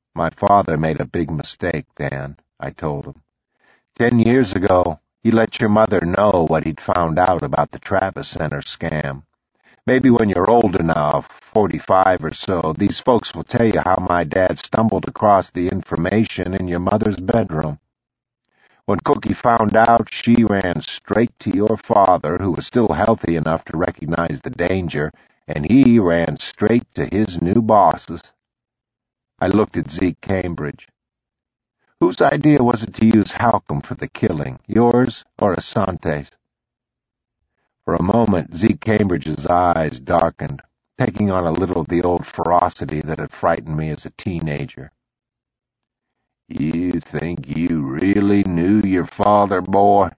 My father made a big mistake, Dan, I told him. 10 years ago, he let your mother know what he'd found out about the Travis Center scam. Maybe when you're old enough, 45 or so, these folks will tell you how my dad stumbled across the information in your mother's bedroom. When Cookie found out, she ran straight to your father, who was still healthy enough to recognize the danger, and he ran straight to his new bosses. I looked at Zeke Cambridge. Whose idea was it to use Halcomb for the killing, yours or Asante's? For a moment, Zeke Cambridge's eyes darkened, taking on a little of the old ferocity that had frightened me as a teenager. You think you really knew your father, boy?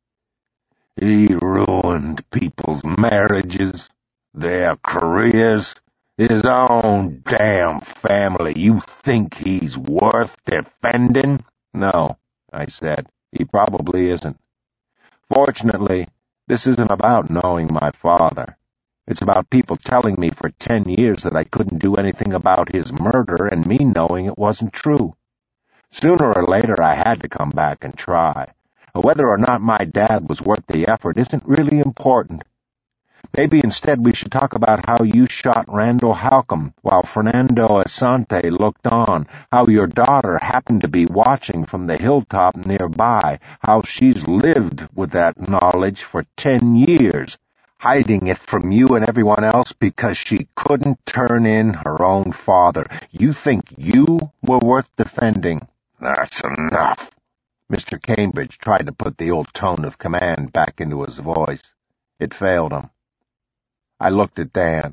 He ruined people's marriages, their careers, his own damn family. You think he's worth defending? No, I said. He probably isn't. Fortunately, this isn't about knowing my father. It's about people telling me for 10 years that I couldn't do anything about his murder and me knowing it wasn't true. Sooner or later, I had to come back and try. Whether or not my dad was worth the effort isn't really important. Maybe instead we should talk about how you shot Randall Halcomb while Fernando Asante looked on, how your daughter happened to be watching from the hilltop nearby, how she's lived with that knowledge for 10 years, hiding it from you and everyone else because she couldn't turn in her own father. You think you were worth defending? That's enough. Mr. Cambridge tried to put the old tone of command back into his voice. It failed him. I looked at Dan.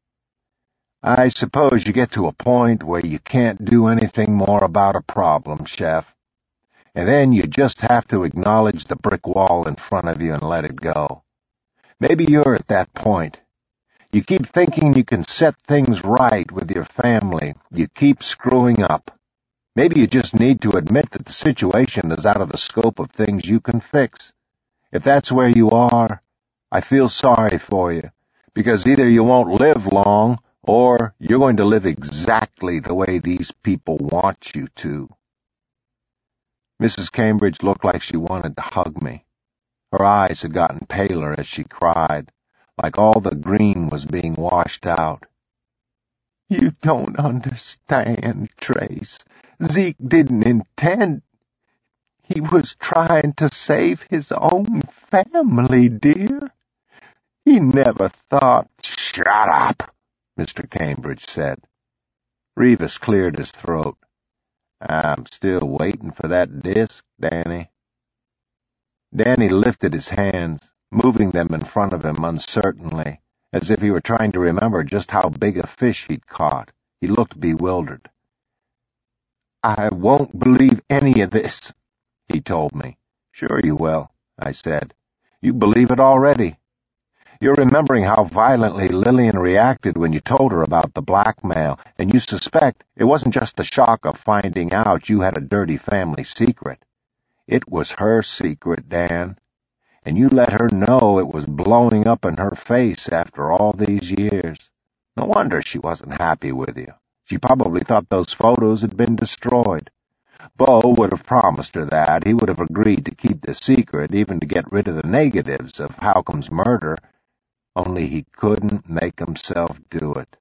I suppose you get to a point where you can't do anything more about a problem, Chef. And then you just have to acknowledge the brick wall in front of you and let it go. Maybe you're at that point. You keep thinking you can set things right with your family. You keep screwing up. Maybe you just need to admit that the situation is out of the scope of things you can fix. If that's where you are, I feel sorry for you, because either you won't live long, or you're going to live exactly the way these people want you to. Mrs. Cambridge looked like she wanted to hug me. Her eyes had gotten paler as she cried, like all the green was being washed out. You don't understand, Trace. Zeke didn't intend. He was trying to save his own family, dear. He never thought— Shut up, Mr. Cambridge said. Revis cleared his throat. I'm still waiting for that disc, Danny. Danny lifted his hands, moving them in front of him uncertainly, as if he were trying to remember just how big a fish he'd caught. He looked bewildered. I won't believe any of this, he told me. Sure you will, I said. You believe it already. You're remembering how violently Lillian reacted when you told her about the blackmail, and you suspect it wasn't just the shock of finding out you had a dirty family secret. It was her secret, Dan, and you let her know it was blowing up in her face after all these years. No wonder she wasn't happy with you. She probably thought those photos had been destroyed. Bo would have promised her that. He would have agreed to keep the secret, even to get rid of the negatives of Halcomb's murder, only he couldn't make himself do it.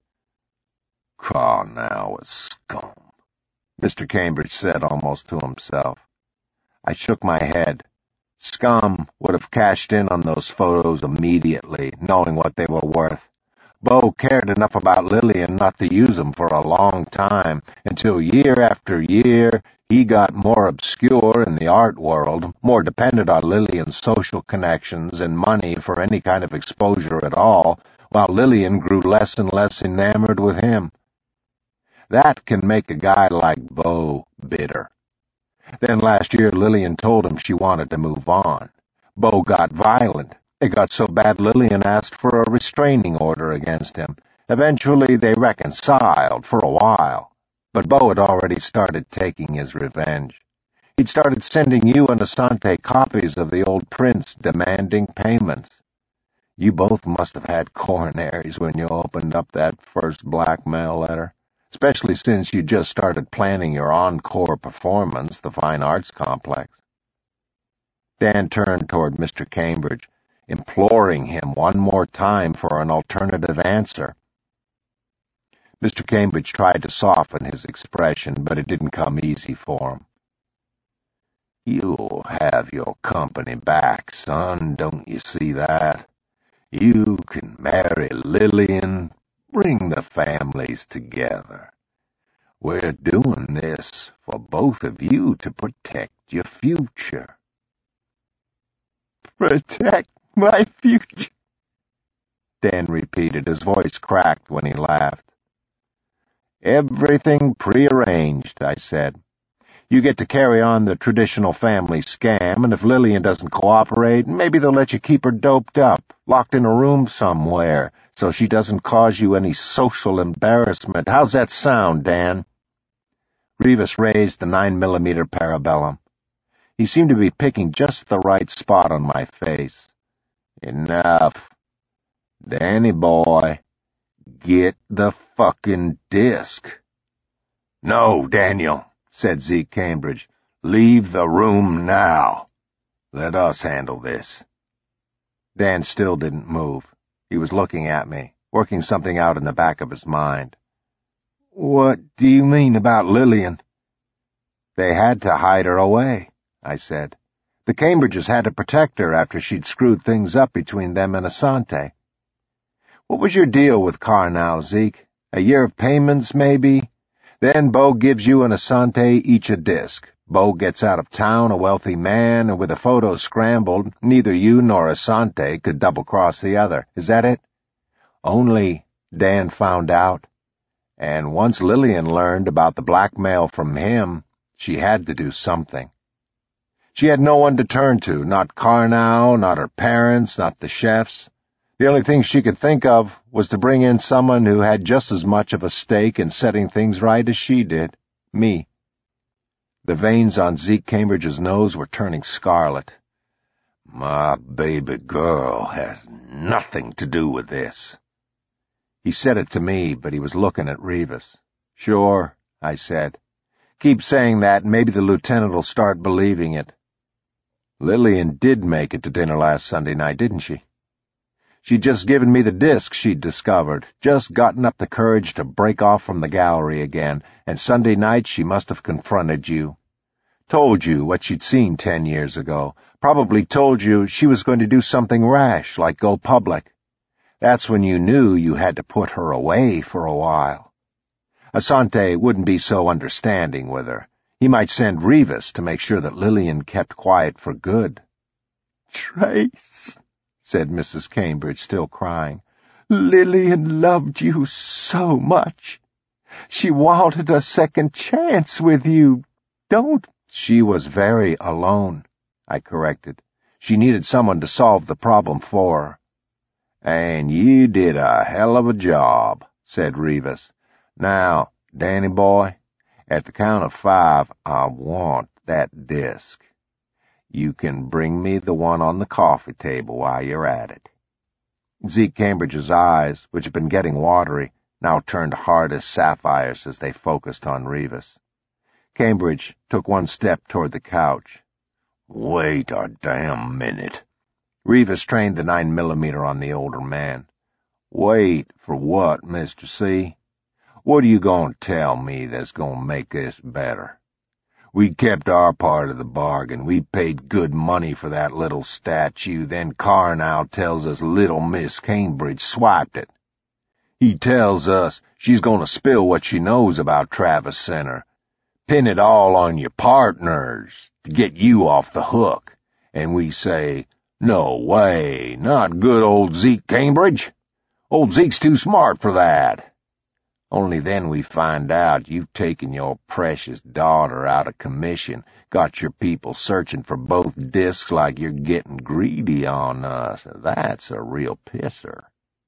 Call now a scum, Mr. Cambridge said almost to himself. I shook my head. Scum would have cashed in on those photos immediately, knowing what they were worth. Bo cared enough about Lillian not to use them for a long time, until year after year he got more obscure in the art world, more dependent on Lillian's social connections and money for any kind of exposure at all, while Lillian grew less and less enamored with him. That can make a guy like Bo bitter. Then last year Lillian told him she wanted to move on. Bo got violent. It got so bad Lillian asked for a restraining order against him. Eventually they reconciled for a while, but Bo had already started taking his revenge. He'd started sending you and Asante copies of the old prints demanding payments. You both must have had coronaries when you opened up that first blackmail letter, especially since you just started planning your encore performance, the Fine Arts Complex. Dan turned toward Mr. Cambridge, imploring him one more time for an alternative answer. Mr. Cambridge tried to soften his expression, but it didn't come easy for him. "You'll have your company back, son, don't you see that? You can marry Lillian, bring the families together. We're doing this for both of you to protect your future." "Protect my future," Dan repeated. His voice cracked when he laughed. "Everything prearranged," I said. "You get to carry on the traditional family scam, and if Lillian doesn't cooperate, maybe they'll let you keep her doped up, locked in a room somewhere, so she doesn't cause you any social embarrassment. How's that sound, Dan?" Rivas raised the 9mm Parabellum. He seemed to be picking just the right spot on my face. "Enough. Danny boy, get the fucking disc." "No, Daniel," said Zeke Cambridge. "Leave the room now. Let us handle this." Dan still didn't move. He was looking at me, working something out in the back of his mind. "What do you mean about Lillian?" "They had to hide her away," I said. "The Cambridges had to protect her after she'd screwed things up between them and Asante. What was your deal with Karnow, Zeke? A year of payments, maybe? Then Bo gives you and Asante each a disc. Bo gets out of town a wealthy man, and with the photos scrambled, neither you nor Asante could double-cross the other. Is that it? Only Dan found out. And once Lillian learned about the blackmail from him, she had to do something. She had no one to turn to, not Karnow, not her parents, not the chefs. The only thing she could think of was to bring in someone who had just as much of a stake in setting things right as she did, me." The veins on Zeke Cambridge's nose were turning scarlet. "My baby girl has nothing to do with this." He said it to me, but he was looking at Rivas. "Sure," I said. "Keep saying that, and maybe the lieutenant'll start believing it." "Lillian did make it to dinner last Sunday night, didn't she?" "She'd just given me the disc she'd discovered, just gotten up the courage to break off from the gallery again, and Sunday night she must have confronted you. Told you what she'd seen 10 years ago. Probably told you she was going to do something rash, like go public. That's when you knew you had to put her away for a while. Asante wouldn't be so understanding with her. He might send Rivas to make sure that Lillian kept quiet for good." "Trace," said Mrs. Cambridge, still crying. "Lillian loved you so much. She wanted a second chance with you. Don't—" "She was very alone," I corrected. "She needed someone to solve the problem for her." "And you did a hell of a job," said Rivas. "Now, Danny boy, at the count of 5, I want that disc. You can bring me the one on the coffee table while you're at it." Zeke Cambridge's eyes, which had been getting watery, now turned hard as sapphires as they focused on Rivas. Cambridge took one step toward the couch. "Wait a damn minute." Rivas trained the 9mm on the older man. "Wait for what, Mr. C? What are you going to tell me that's going to make this better? We kept our part of the bargain. We paid good money for that little statue. Then Karnow tells us little Miss Cambridge swiped it. He tells us she's going to spill what she knows about Travis Center. Pin it all on your partners to get you off the hook. And we say, no way, not good old Zeke Cambridge. Old Zeke's too smart for that. Only then we find out you've taken your precious daughter out of commission, got your people searching for both discs like you're getting greedy on us. That's a real pisser."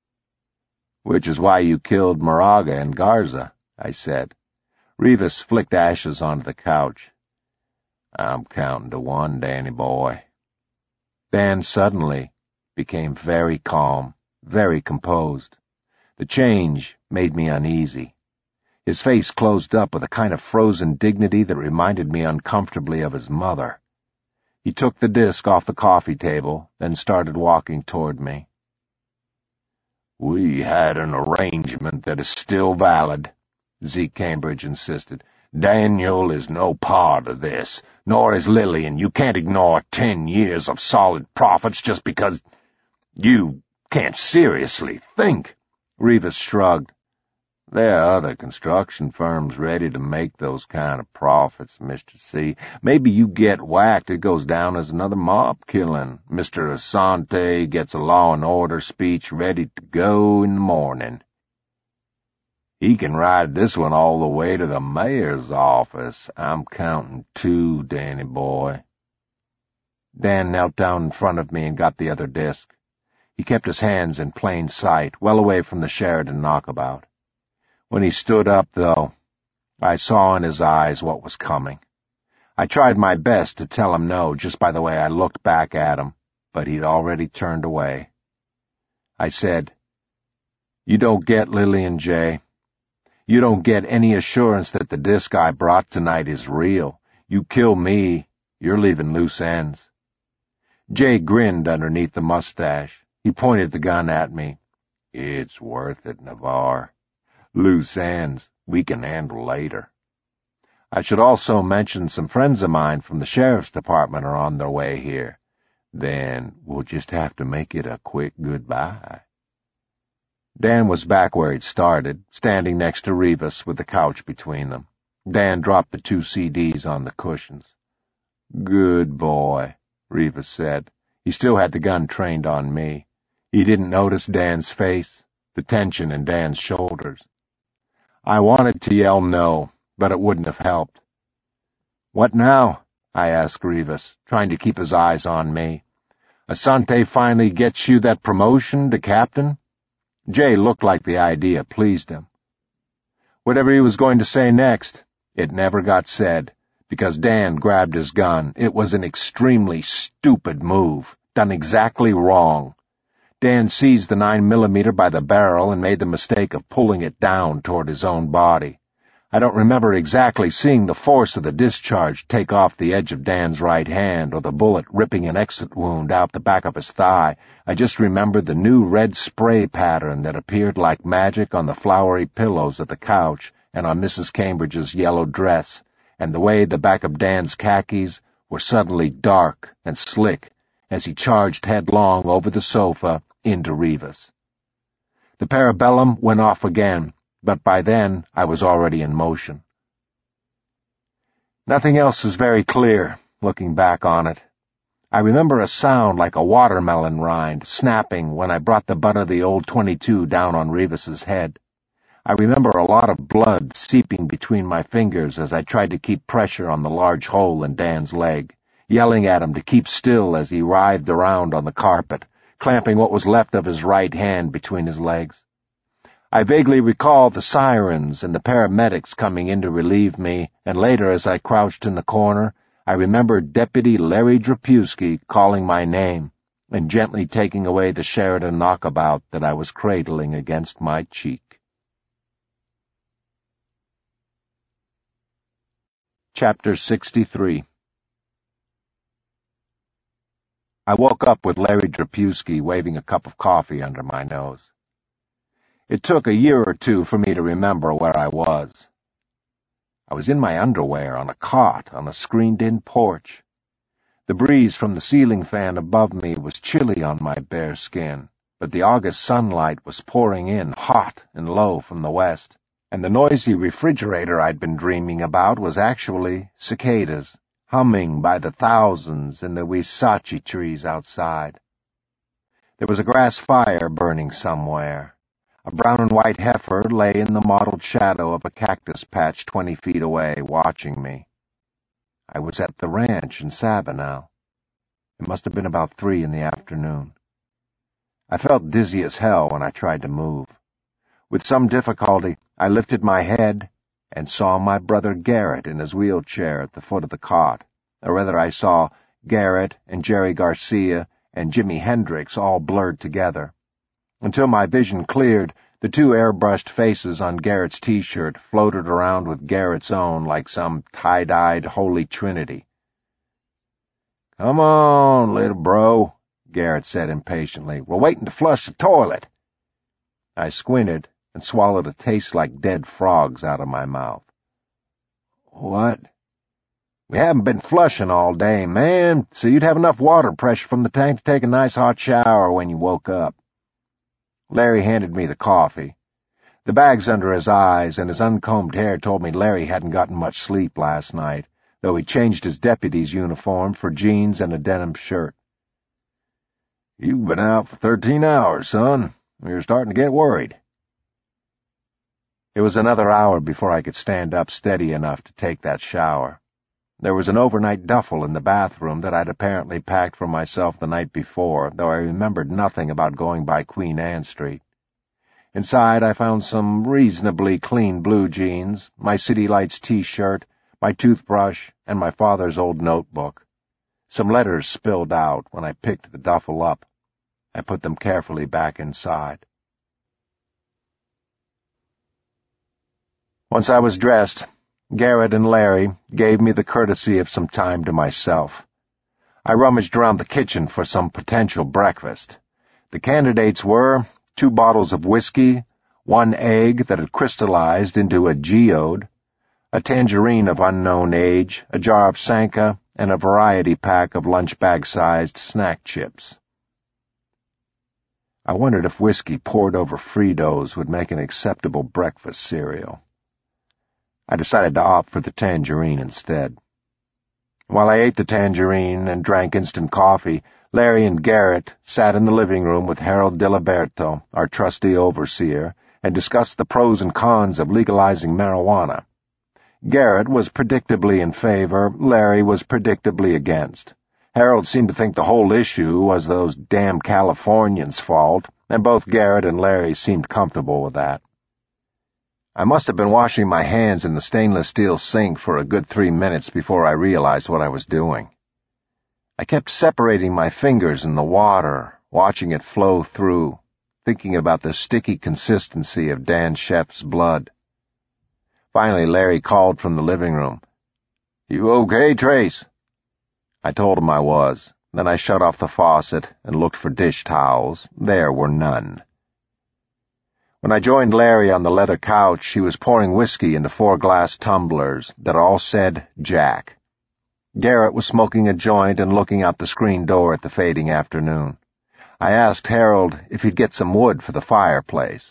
"Which is why you killed Moraga and Garza," I said. Rivas flicked ashes onto the couch. "I'm counting to 1, Danny boy." Dan suddenly became very calm, very composed. The change made me uneasy. His face closed up with a kind of frozen dignity that reminded me uncomfortably of his mother. He took the disc off the coffee table, then started walking toward me. "We had an arrangement that is still valid," Zeke Cambridge insisted. "Daniel is no part of this, nor is Lillian. You can't ignore 10 years of solid profits just because you can't seriously think." Rivas shrugged. "There are other construction firms ready to make those kind of profits, Mr. C. Maybe you get whacked, it goes down as another mob killing. Mr. Asante gets a law and order speech ready to go in the morning. He can ride this one all the way to the mayor's office. I'm counting 2, Danny boy." Dan knelt down in front of me and got the other disc. He kept his hands in plain sight, well away from the Sheridan knockabout. When he stood up, though, I saw in his eyes what was coming. I tried my best to tell him no just by the way I looked back at him, but he'd already turned away. I said, "You don't get Lillian, Jay. You don't get any assurance that the disc I brought tonight is real. You kill me, you're leaving loose ends." Jay grinned underneath the mustache. He pointed the gun at me. "It's worth it, Navarre. Loose ends we can handle later. I should also mention some friends of mine from the sheriff's department are on their way here. Then we'll just have to make it a quick goodbye." Dan was back where he'd started, standing next to Rivas with the couch between them. Dan dropped the 2 CDs on the cushions. "Good boy," Rivas said. He still had the gun trained on me. He didn't notice Dan's face, the tension in Dan's shoulders. I wanted to yell no, but it wouldn't have helped. "What now?" I asked Rivas, trying to keep his eyes on me. "Asante finally gets you that promotion to captain?" Jay looked like the idea pleased him. Whatever he was going to say next, it never got said, because Dan grabbed his gun. It was an extremely stupid move, done exactly wrong. Dan seized the 9mm by the barrel and made the mistake of pulling it down toward his own body. I don't remember exactly seeing the force of the discharge take off the edge of Dan's right hand or the bullet ripping an exit wound out the back of his thigh. I just remember the new red spray pattern that appeared like magic on the flowery pillows of the couch and on Mrs. Cambridge's yellow dress, and the way the back of Dan's khakis were suddenly dark and slick as he charged headlong over the sofa into Rivas. The parabellum went off again, but by then I was already in motion. Nothing else is very clear, looking back on it. I remember a sound like a watermelon rind snapping when I brought the butt of the old .22 down on Rivas's head. I remember a lot of blood seeping between my fingers as I tried to keep pressure on the large hole in Dan's leg, yelling at him to keep still as he writhed around on the carpet, clamping what was left of his right hand between his legs. I vaguely recall the sirens and the paramedics coming in to relieve me, and later, as I crouched in the corner, I remembered Deputy Larry Drapewski calling my name and gently taking away the Sheridan knockabout that I was cradling against my cheek. Chapter 63. I woke up with Larry Drapewski waving a cup of coffee under my nose. It took a year or two for me to remember where I was. I was in my underwear on a cot on a screened-in porch. The breeze from the ceiling fan above me was chilly on my bare skin, but the August sunlight was pouring in hot and low from the west, and the noisy refrigerator I'd been dreaming about was actually cicadas, humming by the thousands in the huisache trees outside. There was a grass fire burning somewhere. A brown and white heifer lay in the mottled shadow of a cactus patch 20 feet away, watching me. I was at the ranch in Sabinal. It must have been about 3 in the afternoon. I felt dizzy as hell when I tried to move. With some difficulty, I lifted my head and saw my brother Garrett in his wheelchair at the foot of the cot, or rather I saw Garrett and Jerry Garcia and Jimi Hendrix all blurred together. Until my vision cleared, The two airbrushed faces on Garrett's T-shirt floated around with Garrett's own like some tie-dyed holy trinity. "Come on, little bro," Garrett said impatiently. "We're waiting to flush the toilet." I squinted and swallowed a taste like dead frogs out of my mouth. "What?" "We haven't been flushing all day, man, so you'd have enough water pressure from the tank to take a nice hot shower when you woke up." Larry handed me the coffee. The bags under his eyes and his uncombed hair told me Larry hadn't gotten much sleep last night, though he changed his deputy's uniform for jeans and a denim shirt. "You've been out for 13 hours, son. We're starting to get worried." It was another hour before I could stand up steady enough to take that shower. There was an overnight duffel in the bathroom that I'd apparently packed for myself the night before, though I remembered nothing about going by Queen Anne Street. Inside, I found some reasonably clean blue jeans, my City Lights T-shirt, my toothbrush, and my father's old notebook. Some letters spilled out when I picked the duffel up. I put them carefully back inside. Once I was dressed, Garrett and Larry gave me the courtesy of some time to myself. I rummaged around the kitchen for some potential breakfast. The candidates were 2 bottles of whiskey, 1 egg that had crystallized into a geode, a tangerine of unknown age, a jar of Sanka, and a variety pack of lunch-bag-sized snack chips. I wondered if whiskey poured over Fritos would make an acceptable breakfast cereal. I decided to opt for the tangerine instead. While I ate the tangerine and drank instant coffee, Larry and Garrett sat in the living room with Harold Diliberto, our trusty overseer, and discussed the pros and cons of legalizing marijuana. Garrett was predictably in favor, Larry was predictably against. Harold seemed to think the whole issue was those damn Californians' fault, and both Garrett and Larry seemed comfortable with that. I must have been washing my hands in the stainless steel sink for a good 3 minutes before I realized what I was doing. I kept separating my fingers in the water, watching it flow through, thinking about the sticky consistency of Dan Sheff's blood. Finally, Larry called from the living room. "You okay, Trace?" I told him I was. Then I shut off the faucet and looked for dish towels. There were none. When I joined Larry on the leather couch, he was pouring whiskey into 4 glass tumblers that all said Jack. Garrett was smoking a joint and looking out the screen door at the fading afternoon. I asked Harold if he'd get some wood for the fireplace.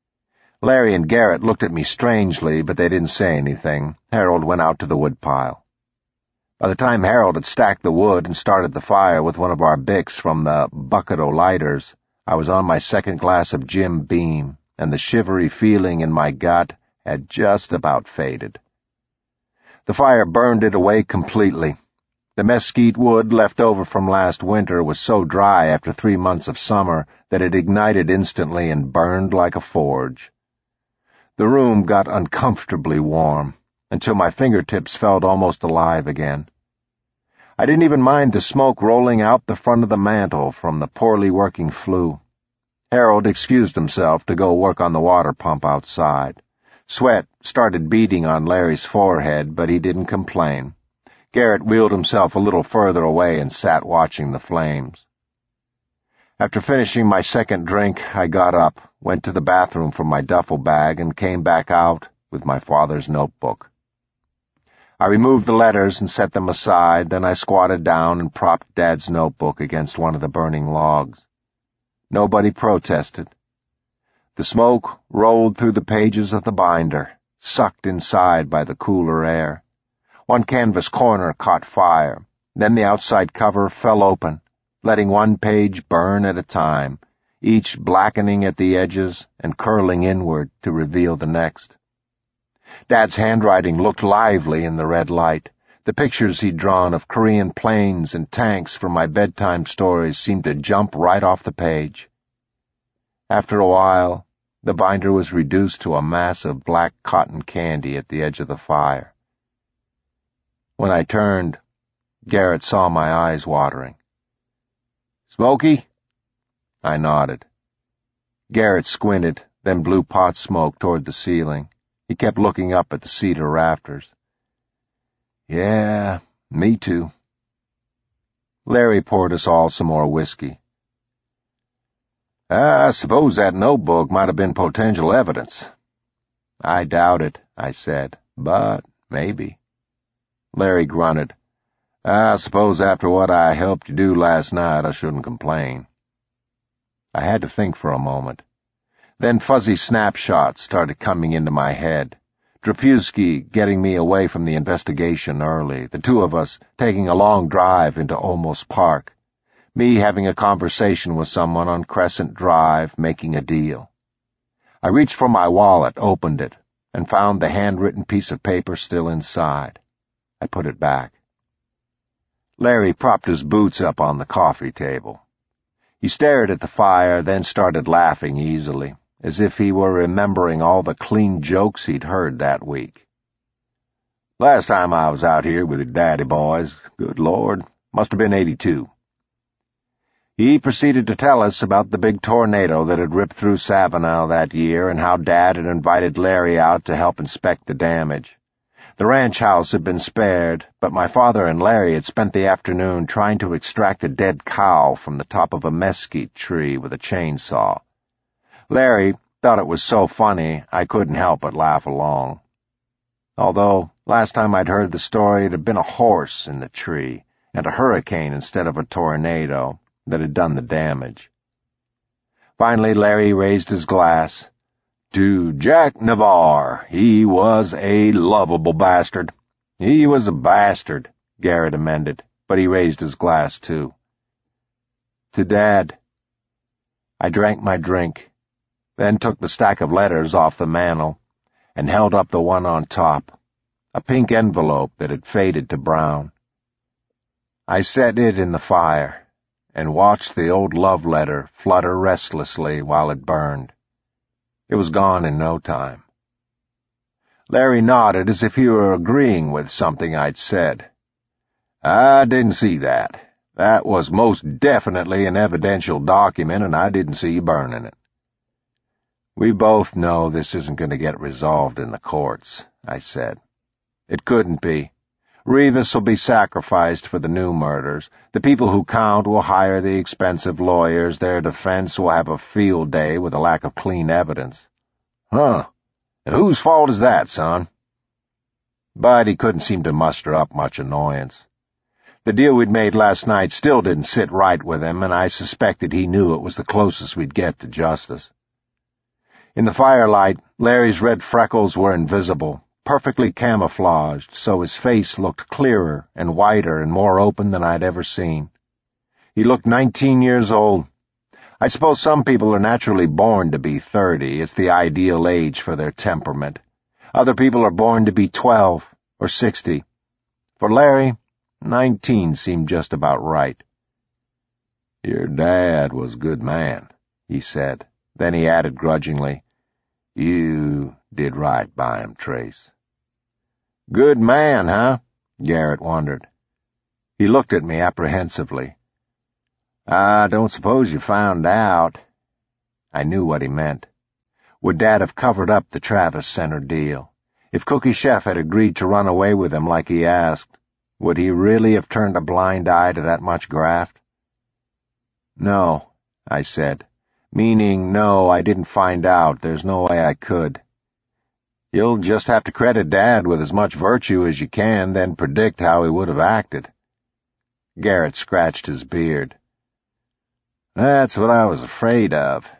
Larry and Garrett looked at me strangely, but they didn't say anything. Harold went out to the woodpile. By the time Harold had stacked the wood and started the fire with one of our Bics from the bucket o' lighters, I was on my 2nd glass of Jim Beam, and the shivery feeling in my gut had just about faded. The fire burned it away completely. The mesquite wood left over from last winter was so dry after 3 months of summer that it ignited instantly and burned like a forge. The room got uncomfortably warm, until my fingertips felt almost alive again. I didn't even mind the smoke rolling out the front of the mantel from the poorly working flue. Harold excused himself to go work on the water pump outside. Sweat started beading on Larry's forehead, but he didn't complain. Garrett wheeled himself a little further away and sat watching the flames. After finishing my 2nd drink, I got up, went to the bathroom for my duffel bag, and came back out with my father's notebook. I removed the letters and set them aside, then I squatted down and propped Dad's notebook against one of the burning logs. Nobody protested. The smoke rolled through the pages of the binder, sucked inside by the cooler air. One canvas corner caught fire, then the outside cover fell open, letting one page burn at a time, each blackening at the edges and curling inward to reveal the next. Dad's handwriting looked lively in the red light. The pictures he'd drawn of Korean planes and tanks from my bedtime stories seemed to jump right off the page. After a while, the binder was reduced to a mass of black cotton candy at the edge of the fire. When I turned, Garrett saw my eyes watering. "Smoky?" I nodded. Garrett squinted, then blew pot smoke toward the ceiling. He kept looking up at the cedar rafters. Yeah, me too. Larry poured us all some more whiskey. I suppose that notebook might have been potential evidence. I doubt it, I said, but maybe. Larry grunted. I suppose after what I helped you do last night, I shouldn't complain. I had to think for a moment. Then fuzzy snapshots started coming into my head. Drapewski getting me away from the investigation early, the two of us taking a long drive into Olmos Park, me having a conversation with someone on Crescent Drive, making a deal. I reached for my wallet, opened it, and found the handwritten piece of paper still inside. I put it back. Larry propped his boots up on the coffee table. He stared at the fire, then started laughing easily, as if he were remembering all the clean jokes he'd heard that week. Last time I was out here with your daddy boys, good Lord, must have been 82. He proceeded to tell us about the big tornado that had ripped through Savannah that year and how Dad had invited Larry out to help inspect the damage. The ranch house had been spared, but my father and Larry had spent the afternoon trying to extract a dead cow from the top of a mesquite tree with a chainsaw. Larry thought it was so funny I couldn't help but laugh along. Although, last time I'd heard the story, it had been a horse in the tree, and a hurricane instead of a tornado that had done the damage. Finally, Larry raised his glass. To Jack Navarre, he was a lovable bastard. He was a bastard, Garrett amended, but he raised his glass too. To Dad. I drank my drink, then took the stack of letters off the mantel and held up the one on top, a pink envelope that had faded to brown. I set it in the fire and watched the old love letter flutter restlessly while it burned. It was gone in no time. Larry nodded as if he were agreeing with something I'd said. I didn't see that. That was most definitely an evidential document, and I didn't see you burning it. We both know this isn't going to get resolved in the courts, I said. It couldn't be. Rivas will be sacrificed for the new murders. The people who count will hire the expensive lawyers. Their defense will have a field day with a lack of clean evidence. Huh. And whose fault is that, son? But he couldn't seem to muster up much annoyance. The deal we'd made last night still didn't sit right with him, and I suspected he knew it was the closest we'd get to justice. In the firelight, Larry's red freckles were invisible, perfectly camouflaged, so his face looked clearer and whiter and more open than I'd ever seen. He looked 19 years old. I suppose some people are naturally born to be 30. It's the ideal age for their temperament. Other people are born to be 12 or 60. For Larry, 19 seemed just about right. Your dad was a good man, he said. Then he added grudgingly, You did right by him, Trace. Good man, huh? Garrett wondered. He looked at me apprehensively. I don't suppose you found out. I knew what he meant. Would Dad have covered up the Travis Center deal? If Cookie Chef had agreed to run away with him like he asked, would he really have turned a blind eye to that much graft? No, I said. Meaning, no, I didn't find out. There's no way I could. You'll just have to credit Dad with as much virtue as you can, then predict how he would have acted. Garrett scratched his beard. That's what I was afraid of.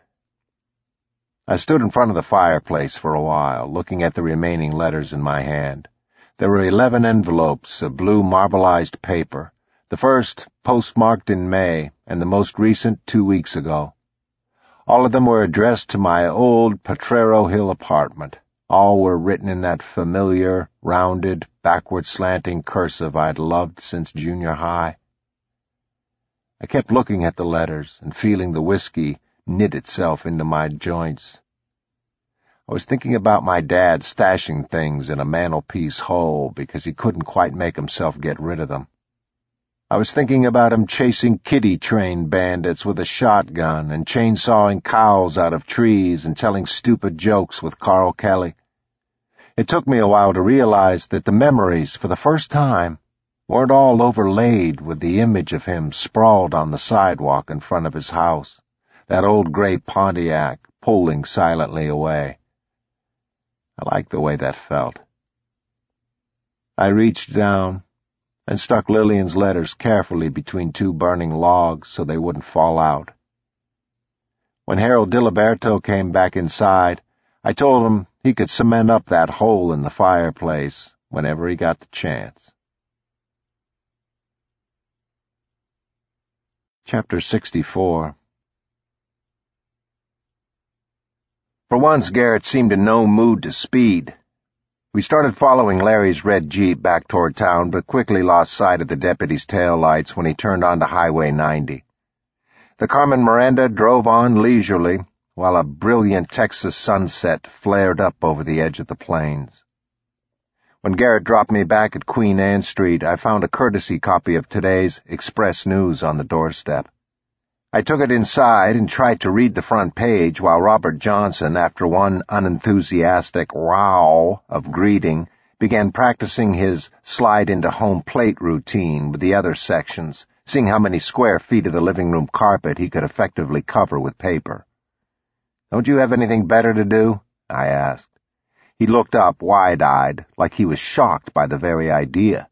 I stood in front of the fireplace for a while, looking at the remaining letters in my hand. There were 11 envelopes of blue marbleized paper, the first postmarked in May, and the most recent 2 weeks ago. All of them were addressed to my old Potrero Hill apartment. All were written in that familiar, rounded, backward-slanting cursive I'd loved since junior high. I kept looking at the letters and feeling the whiskey knit itself into my joints. I was thinking about my dad stashing things in a mantelpiece hole because he couldn't quite make himself get rid of them. I was thinking about him chasing kiddie train bandits with a shotgun and chainsawing cows out of trees and telling stupid jokes with Carl Kelly. It took me a while to realize that the memories, for the first time, weren't all overlaid with the image of him sprawled on the sidewalk in front of his house, that old gray Pontiac pulling silently away. I liked the way that felt. I reached down and stuck Lillian's letters carefully between two burning logs so they wouldn't fall out. When Harold Diliberto came back inside, I told him he could cement up that hole in the fireplace whenever he got the chance. Chapter 64. For once, Garrett seemed in no mood to speed. We started following Larry's red Jeep back toward town, but quickly lost sight of the deputy's taillights when he turned onto Highway 90. The Carmen Miranda drove on leisurely, while a brilliant Texas sunset flared up over the edge of the plains. When Garrett dropped me back at Queen Anne Street, I found a courtesy copy of today's Express News on the doorstep. I took it inside and tried to read the front page while Robert Johnson, after one unenthusiastic wow of greeting, began practicing his slide-into-home plate routine with the other sections, seeing how many square feet of the living room carpet he could effectively cover with paper. "Don't you have anything better to do?" I asked. He looked up wide-eyed, like he was shocked by the very idea.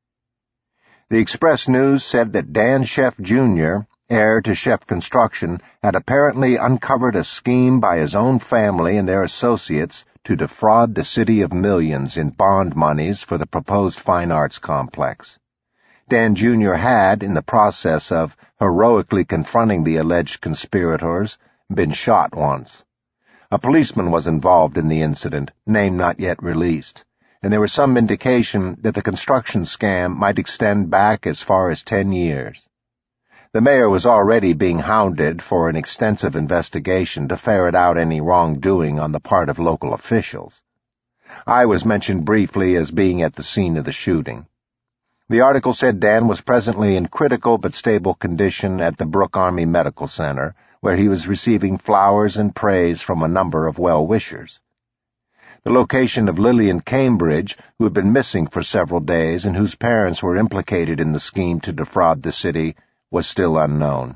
The Express News said that Dan Sheff, Jr., heir to Sheff Construction, had apparently uncovered a scheme by his own family and their associates to defraud the city of millions in bond monies for the proposed fine arts complex. Dan Jr. had, in the process of heroically confronting the alleged conspirators, been shot once. A policeman was involved in the incident, name not yet released, and there was some indication that the construction scam might extend back as far as 10 years. The mayor was already being hounded for an extensive investigation to ferret out any wrongdoing on the part of local officials. I was mentioned briefly as being at the scene of the shooting. The article said Dan was presently in critical but stable condition at the Brooke Army Medical Center, where he was receiving flowers and praise from a number of well-wishers. The location of Lillian Cambridge, who had been missing for several days and whose parents were implicated in the scheme to defraud the city, was still unknown.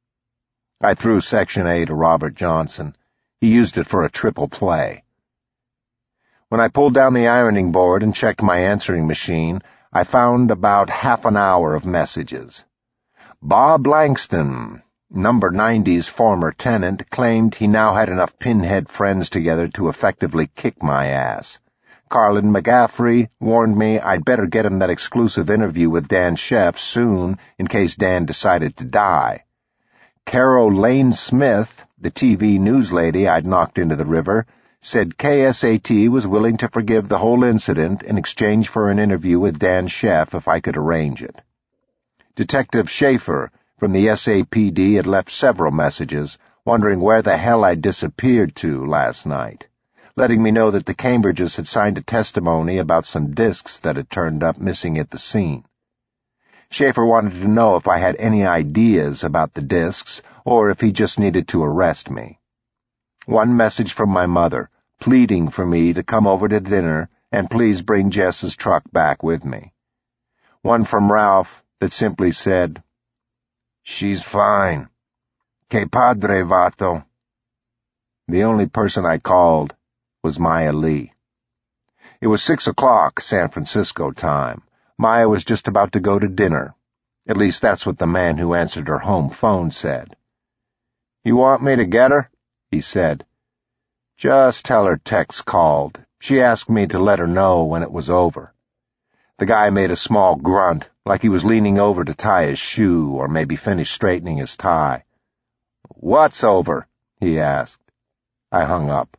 I threw Section A to Robert Johnson. He used it for a triple play. When I pulled down the ironing board and checked my answering machine, I found about half an hour of messages. Bob Langston, number 90's former tenant, claimed he now had enough pinhead friends together to effectively kick my ass. Carlin McGaffrey warned me I'd better get him that exclusive interview with Dan Sheff soon in case Dan decided to die. Carol Lane Smith, the TV news lady I'd knocked into the river, said KSAT was willing to forgive the whole incident in exchange for an interview with Dan Sheff if I could arrange it. Detective Schaefer from the SAPD had left several messages, wondering where the hell I'd disappeared to last night, letting me know that the Cambridges had signed a testimony about some discs that had turned up missing at the scene. Schaefer wanted to know if I had any ideas about the discs or if he just needed to arrest me. One message from my mother, pleading for me to come over to dinner and please bring Jess's truck back with me. One from Ralph that simply said, "She's fine. Que padre, vato." The only person I called was Maya Lee. It was 6 o'clock San Francisco time. Maya was just about to go to dinner. At least that's what the man who answered her home phone said. "You want me to get her?" he said. "Just tell her Tex called. She asked me to let her know when it was over." The guy made a small grunt, like he was leaning over to tie his shoe or maybe finish straightening his tie. "What's over?" he asked. I hung up.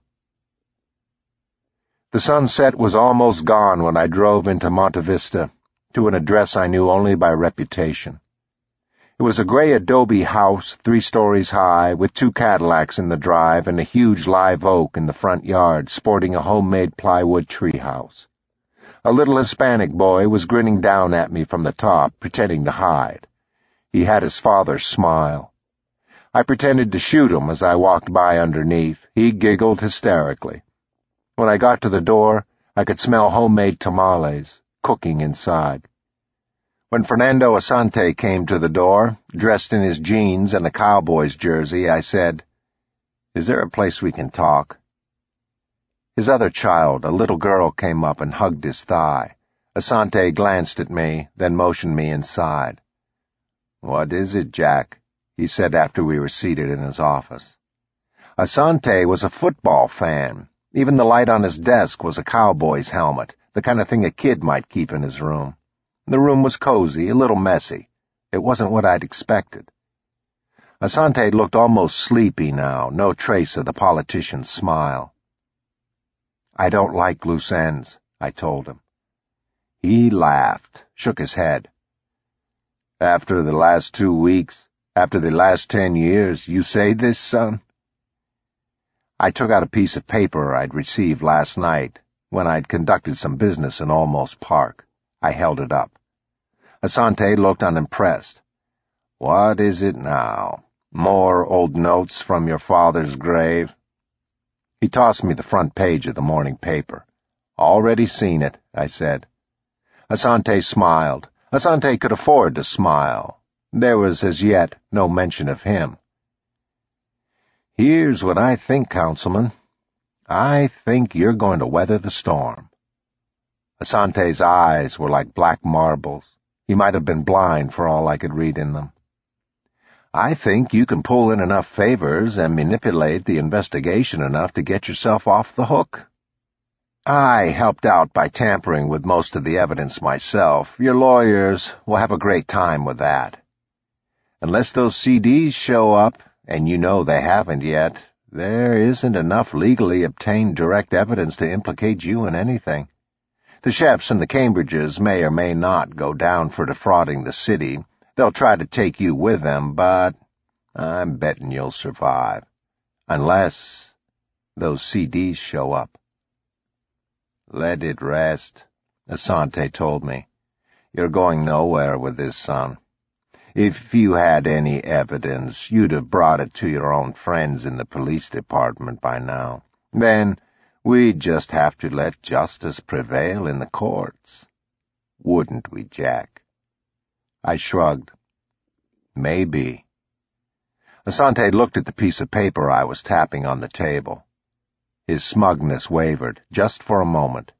The sunset was almost gone when I drove into Monte Vista, to an address I knew only by reputation. It was a gray adobe house 3 stories high, with 2 Cadillacs in the drive and a huge live oak in the front yard sporting a homemade plywood treehouse. A little Hispanic boy was grinning down at me from the top, pretending to hide. He had his father's smile. I pretended to shoot him as I walked by underneath. He giggled hysterically. When I got to the door, I could smell homemade tamales, cooking inside. When Fernando Asante came to the door, dressed in his jeans and a Cowboys jersey, I said, "Is there a place we can talk?" His other child, a little girl, came up and hugged his thigh. Asante glanced at me, then motioned me inside. "What is it, Jack?" he said after we were seated in his office. Asante was a football fan. Even the light on his desk was a Cowboys helmet, the kind of thing a kid might keep in his room. The room was cozy, a little messy. It wasn't what I'd expected. Asante looked almost sleepy now, no trace of the politician's smile. "I don't like loose ends," I told him. He laughed, shook his head. "After the last 2 weeks, after the last 10 years, you say this, son?" I took out a piece of paper I'd received last night when I'd conducted some business in Olmos Park. I held it up. Asante looked unimpressed. "What is it now? More old notes from your father's grave?" He tossed me the front page of the morning paper. "Already seen it," I said. Asante smiled. Asante could afford to smile. There was as yet no mention of him. "Here's what I think, Councilman. I think you're going to weather the storm." Asante's eyes were like black marbles. He might have been blind for all I could read in them. "I think you can pull in enough favors and manipulate the investigation enough to get yourself off the hook. I helped out by tampering with most of the evidence myself. Your lawyers will have a great time with that. Unless those CDs show up, and you know they haven't yet, there isn't enough legally obtained direct evidence to implicate you in anything. The Chefs and the Cambridges may or may not go down for defrauding the city. They'll try to take you with them, but I'm betting you'll survive. Unless those CDs show up." "Let it rest," Asante told me. "You're going nowhere with this, son. If you had any evidence, you'd have brought it to your own friends in the police department by now. Then we'd just have to let justice prevail in the courts. Wouldn't we, Jack?" I shrugged. "Maybe." Asante looked at the piece of paper I was tapping on the table. His smugness wavered, just for a moment.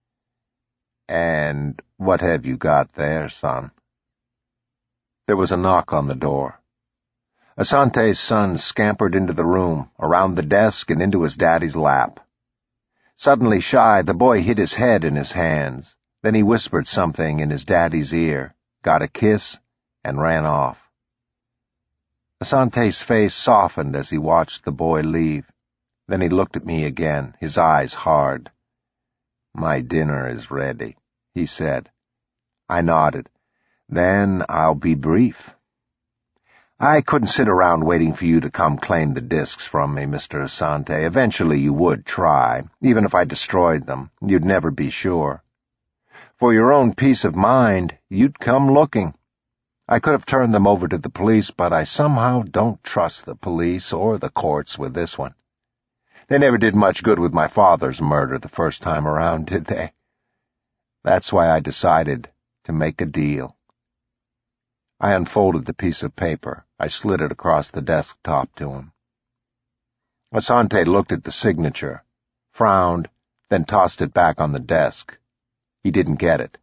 "And what have you got there, son?" There was a knock on the door. Asante's son scampered into the room, around the desk and into his daddy's lap. Suddenly shy, the boy hid his head in his hands. Then he whispered something in his daddy's ear, got a kiss, and ran off. Asante's face softened as he watched the boy leave. Then he looked at me again, his eyes hard. "My dinner is ready," he said. I nodded. "Then I'll be brief. I couldn't sit around waiting for you to come claim the discs from me, Mr. Asante. Eventually you would try. Even if I destroyed them, you'd never be sure. For your own peace of mind, you'd come looking. I could have turned them over to the police, but I somehow don't trust the police or the courts with this one. They never did much good with my father's murder the first time around, did they? That's why I decided to make a deal." I unfolded the piece of paper. I slid it across the desktop to him. Asante looked at the signature, frowned, then tossed it back on the desk. He didn't get it.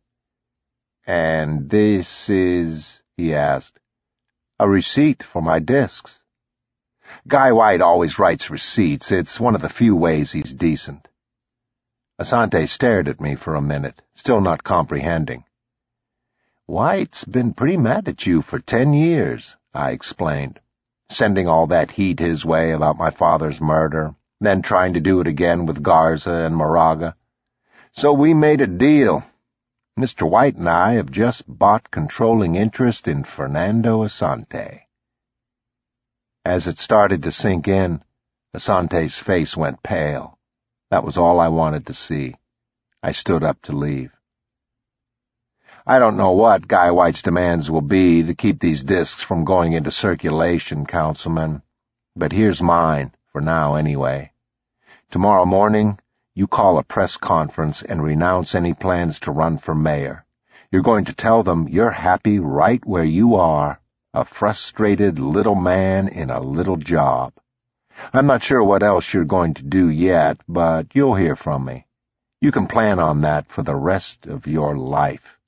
"And this is," he asked. "A receipt for my discs. Guy White always writes receipts. It's one of the few ways he's decent." Asante stared at me for a minute, still not comprehending. "White's been pretty mad at you for 10 years, I explained, sending all that heat his way about my father's murder, then trying to do it again with Garza and Moraga. So we made a deal. Mr. White and I have just bought controlling interest in Fernando Asante." As it started to sink in, Asante's face went pale. That was all I wanted to see. I stood up to leave. I don't know what Guy White's demands will be to keep these discs from going into circulation, Councilman, but here's mine, for now anyway. Tomorrow morning, you call a press conference and renounce any plans to run for mayor. You're going to tell them you're happy right where you are, a frustrated little man in a little job. I'm not sure what else you're going to do yet, but you'll hear from me. You can plan on that for the rest of your life.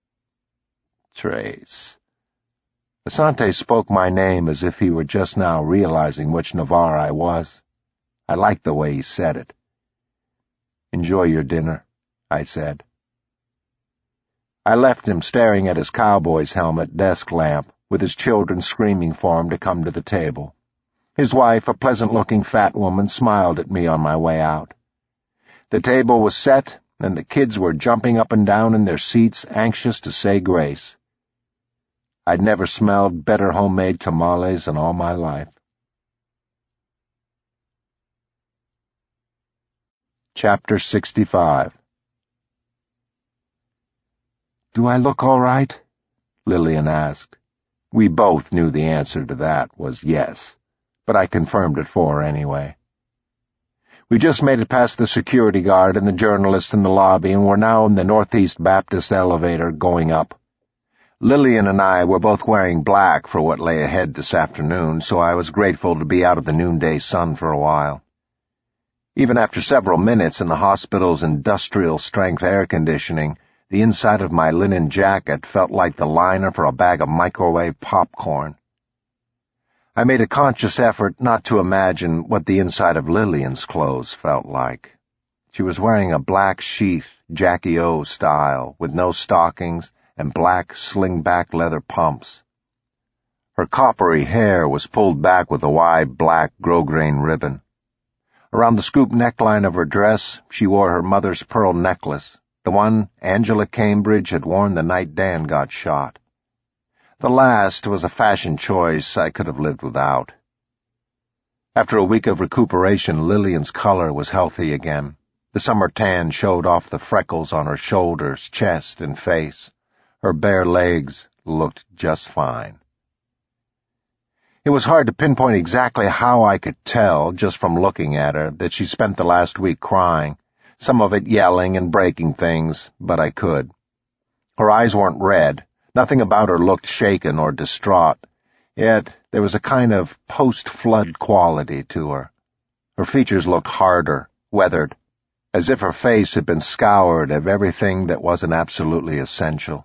Trace. Asante spoke my name as if he were just now realizing which Navarre I was. I liked the way he said it. Enjoy your dinner, I said. I left him staring at his cowboy's helmet desk lamp, with his children screaming for him to come to the table. His wife, a pleasant-looking fat woman, smiled at me on my way out. The table was set, and the kids were jumping up and down in their seats, anxious to say grace. I'd never smelled better homemade tamales in all my life. Chapter 65. Do I look all right? Lillian asked. We both knew the answer to that was yes, but I confirmed it for her anyway. We just made it past the security guard and the journalist in the lobby and were now in the Northeast Baptist elevator going up. Lillian and I were both wearing black for what lay ahead this afternoon, so I was grateful to be out of the noonday sun for a while. Even after several minutes in the hospital's industrial-strength air conditioning, the inside of my linen jacket felt like the liner for a bag of microwave popcorn. I made a conscious effort not to imagine what the inside of Lillian's clothes felt like. She was wearing a black sheath, Jackie O style, with no stockings and black sling-back leather pumps. Her coppery hair was pulled back with a wide black grosgrain ribbon. Around the scoop neckline of her dress, she wore her mother's pearl necklace, the one Angela Cambridge had worn the night Dan got shot. The last was a fashion choice I could have lived without. After a week of recuperation, Lillian's color was healthy again. The summer tan showed off the freckles on her shoulders, chest, and face. Her bare legs looked just fine. It was hard to pinpoint exactly how I could tell, just from looking at her, that she spent the last week crying, some of it yelling and breaking things, but I could. Her eyes weren't red. Nothing about her looked shaken or distraught, yet there was a kind of post-flood quality to her. Her features looked harder, weathered, as if her face had been scoured of everything that wasn't absolutely essential.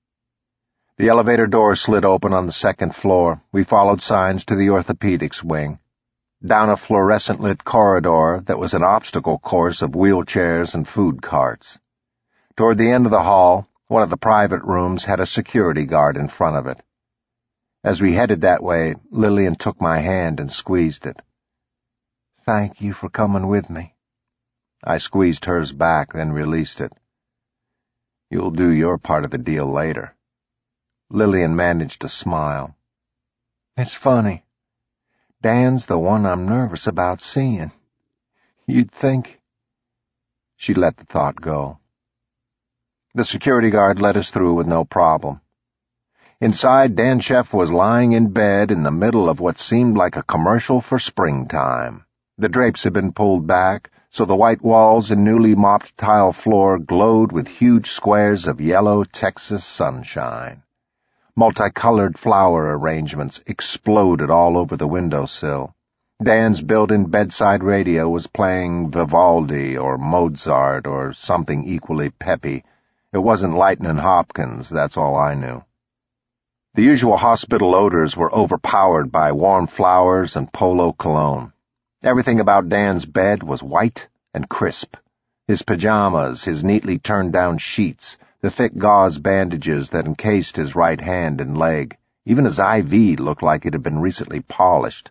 The elevator door slid open on the second floor. We followed signs to the orthopedics wing. Down a fluorescent-lit corridor that was an obstacle course of wheelchairs and food carts. Toward the end of the hall, one of the private rooms had a security guard in front of it. As we headed that way, Lillian took my hand and squeezed it. "Thank you for coming with me." I squeezed hers back, then released it. "You'll do your part of the deal later." Lillian managed a smile. "It's funny. Dan's the one I'm nervous about seeing. You'd think—" She let the thought go. The security guard let us through with no problem. Inside, Dan Sheff was lying in bed in the middle of what seemed like a commercial for springtime. The drapes had been pulled back, so the white walls and newly mopped tile floor glowed with huge squares of yellow Texas sunshine. Multicolored flower arrangements exploded all over the windowsill. Dan's built-in bedside radio was playing Vivaldi or Mozart or something equally peppy. It wasn't Lightnin' Hopkins, that's all I knew. The usual hospital odors were overpowered by warm flowers and polo cologne. Everything about Dan's bed was white and crisp. His pajamas, his neatly turned-down sheets, the thick gauze bandages that encased his right hand and leg. Even his IV looked like it had been recently polished.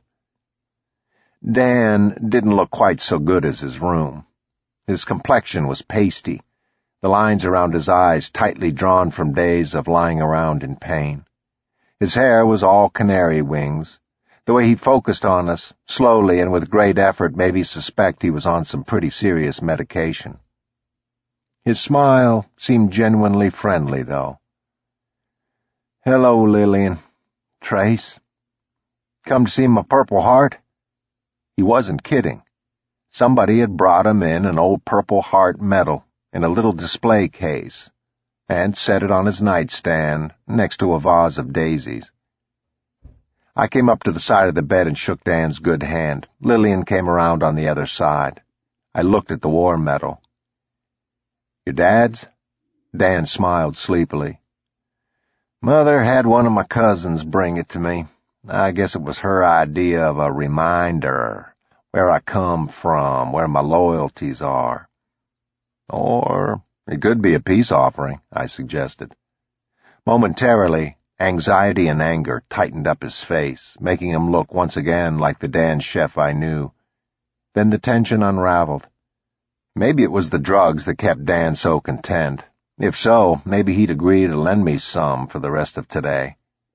Dan didn't look quite so good as his room. His complexion was pasty, the lines around his eyes tightly drawn from days of lying around in pain. His hair was all canary wings. The way he focused on us, slowly and with great effort, made me suspect he was on some pretty serious medication. His smile seemed genuinely friendly, though. "Hello, Lillian. Trace. Come to see my Purple Heart?" He wasn't kidding. Somebody had brought him in an old Purple Heart medal in a little display case and set it on his nightstand next to a vase of daisies. I came up to the side of the bed and shook Dan's good hand. Lillian came around on the other side. I looked at the war medal. "Your dad's?" Dan smiled sleepily. "Mother had one of my cousins bring it to me. I guess it was her idea of a reminder, where I come from, where my loyalties are." "Or it could be a peace offering," I suggested. Momentarily, anxiety and anger tightened up his face, making him look once again like the Dan chef I knew. Then the tension unraveled. Maybe it was the drugs that kept Dan so content. If so, maybe he'd agree to lend me some for the rest of today.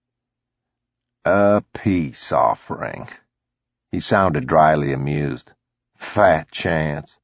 "A peace offering." He sounded dryly amused. "Fat chance."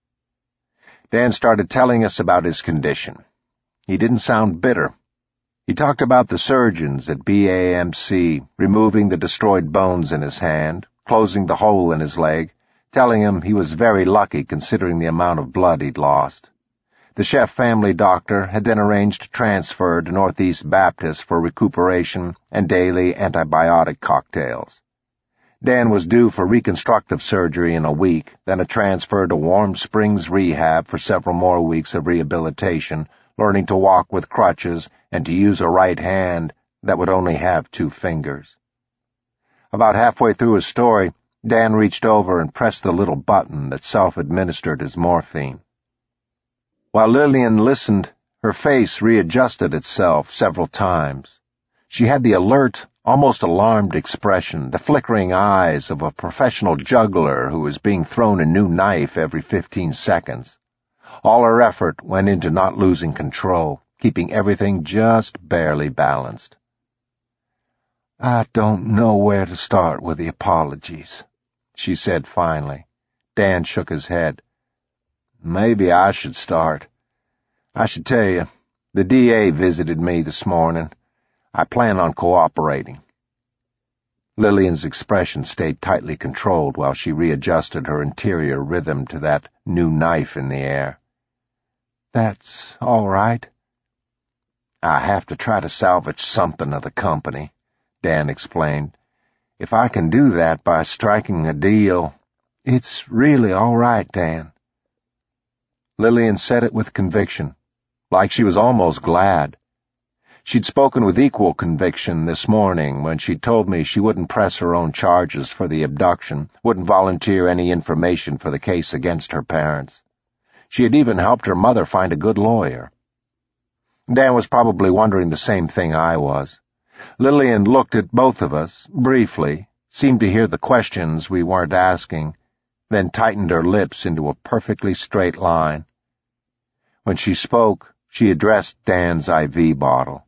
Dan started telling us about his condition. He didn't sound bitter. He talked about the surgeons at BAMC removing the destroyed bones in his hand, closing the hole in his leg, telling him he was very lucky considering the amount of blood he'd lost. The chef family doctor had then arranged a transfer to Northeast Baptist for recuperation and daily antibiotic cocktails. Dan was due for reconstructive surgery in a week, then a transfer to Warm Springs Rehab for several more weeks of rehabilitation, learning to walk with crutches and to use a right hand that would only have 2 fingers. About halfway through his story, Dan reached over and pressed the little button that self-administered his morphine. While Lillian listened, her face readjusted itself several times. She had the alert, almost alarmed expression, the flickering eyes of a professional juggler who is being thrown a new knife every 15 seconds. All her effort went into not losing control, keeping everything just barely balanced. "I don't know where to start with the apologies," she said finally. Dan shook his head. "Maybe I should start. I should tell you, the DA visited me this morning. I plan on cooperating." Lillian's expression stayed tightly controlled while she readjusted her interior rhythm to that new knife in the air. "That's all right." "I have to try to salvage something of the company," Dan explained. "If I can do that by striking a deal—" "It's really all right, Dan." Lillian said it with conviction, like she was almost glad. She'd spoken with equal conviction this morning when she told me she wouldn't press her own charges for the abduction, wouldn't volunteer any information for the case against her parents. She had even helped her mother find a good lawyer. Dan was probably wondering the same thing I was. Lillian looked at both of us, briefly, seemed to hear the questions we weren't asking, then tightened her lips into a perfectly straight line. When she spoke, she addressed Dan's IV bottle.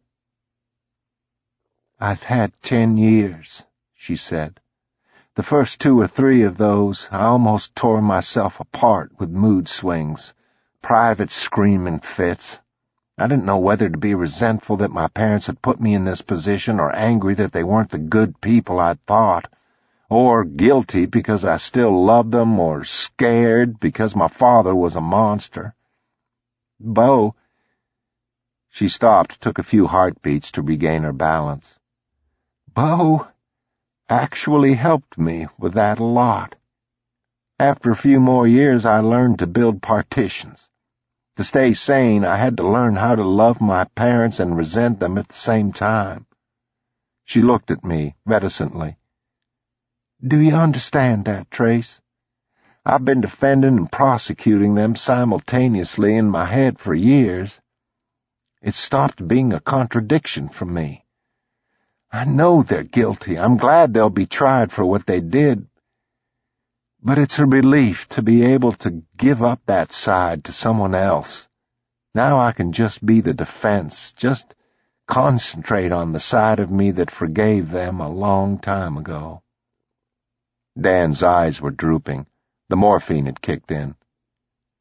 "I've had 10 years," she said. "The first 2 or 3 of those, I almost tore myself apart with mood swings, private screaming fits. I didn't know whether to be resentful that my parents had put me in this position or angry that they weren't the good people I'd thought, or guilty because I still loved them, or scared because my father was a monster. Bo—" She stopped, took a few heartbeats to regain her balance. "Bo actually helped me with that a lot. After a few more years, I learned to build partitions. To stay sane, I had to learn how to love my parents and resent them at the same time." She looked at me reticently. "Do you understand that, Trace? I've been defending and prosecuting them simultaneously in my head for years. It's stopped being a contradiction for me. I know they're guilty. I'm glad they'll be tried for what they did. But it's a relief to be able to give up that side to someone else. Now I can just be the defense, just concentrate on the side of me that forgave them a long time ago." Dan's eyes were drooping. The morphine had kicked in.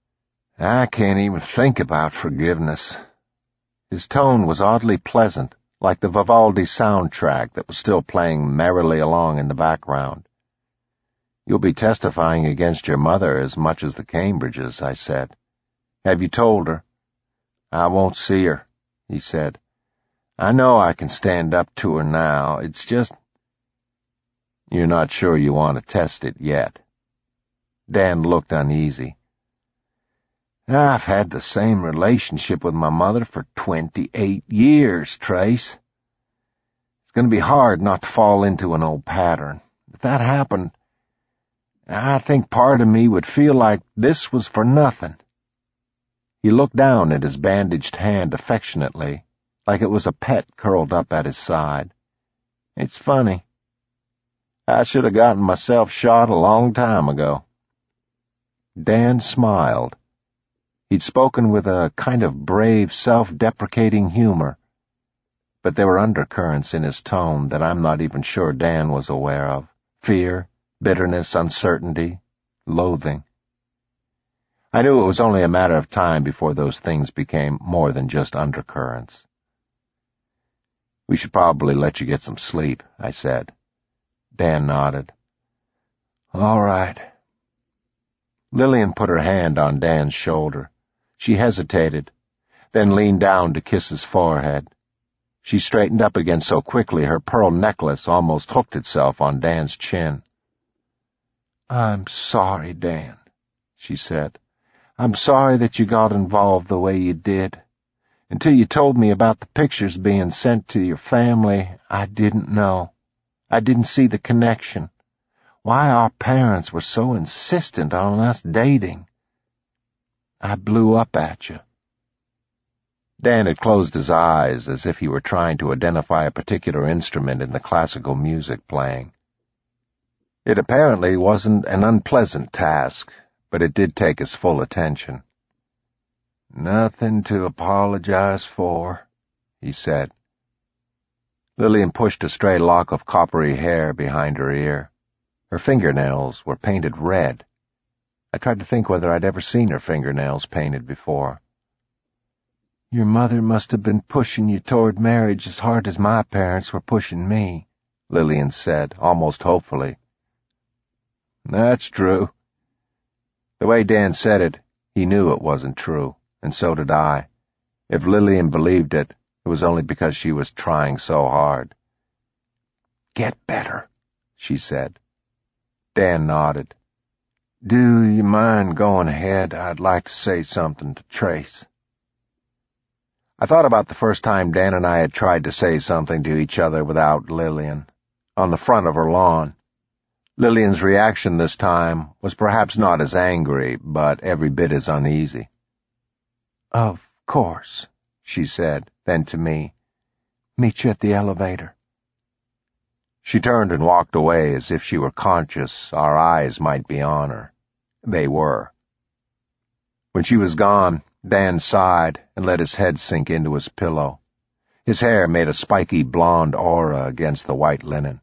"I can't even think about forgiveness." His tone was oddly pleasant, like the Vivaldi soundtrack that was still playing merrily along in the background. "You'll be testifying against your mother as much as the Cambridges," I said. "Have you told her?" "I won't see her," he said. "I know I can stand up to her now. It's just—" "You're not sure you want to test it yet." Dan looked uneasy. "I've had the same relationship with my mother for 28 years, Trace. It's going to be hard not to fall into an old pattern. If that happened, I think part of me would feel like this was for nothing." He looked down at his bandaged hand affectionately, like it was a pet curled up at his side. "It's funny. I should have gotten myself shot a long time ago." Dan smiled. He'd spoken with a kind of brave, self-deprecating humor, but there were undercurrents in his tone that I'm not even sure Dan was aware of. Fear, bitterness, uncertainty, loathing. I knew it was only a matter of time before those things became more than just undercurrents. "We should probably let you get some sleep," I said. Dan nodded. "All right." Lillian put her hand on Dan's shoulder. She hesitated, then leaned down to kiss his forehead. She straightened up again so quickly her pearl necklace almost hooked itself on Dan's chin. "I'm sorry, Dan," she said. "I'm sorry that you got involved the way you did. Until you told me about the pictures being sent to your family, I didn't know. I didn't see the connection. Why our parents were so insistent on us dating. I blew up at you." Dan had closed his eyes as if he were trying to identify a particular instrument in the classical music playing. It apparently wasn't an unpleasant task, but it did take his full attention. "Nothing to apologize for," he said. Lillian pushed a stray lock of coppery hair behind her ear. Her fingernails were painted red. I tried to think whether I'd ever seen her fingernails painted before. "Your mother must have been pushing you toward marriage as hard as my parents were pushing me," Lillian said, almost hopefully. "That's true." The way Dan said it, he knew it wasn't true, and so did I. If Lillian believed it, it was only because she was trying so hard. "Get better," she said. Dan nodded. "Do you mind going ahead? I'd like to say something to Trace." I thought about the first time Dan and I had tried to say something to each other without Lillian, on the front of her lawn. Lillian's reaction this time was perhaps not as angry, but every bit as uneasy. "Of course," she said, then to me, "Meet you at the elevator." She turned and walked away as if she were conscious our eyes might be on her. They were. When she was gone, Dan sighed and let his head sink into his pillow. His hair made a spiky blonde aura against the white linen.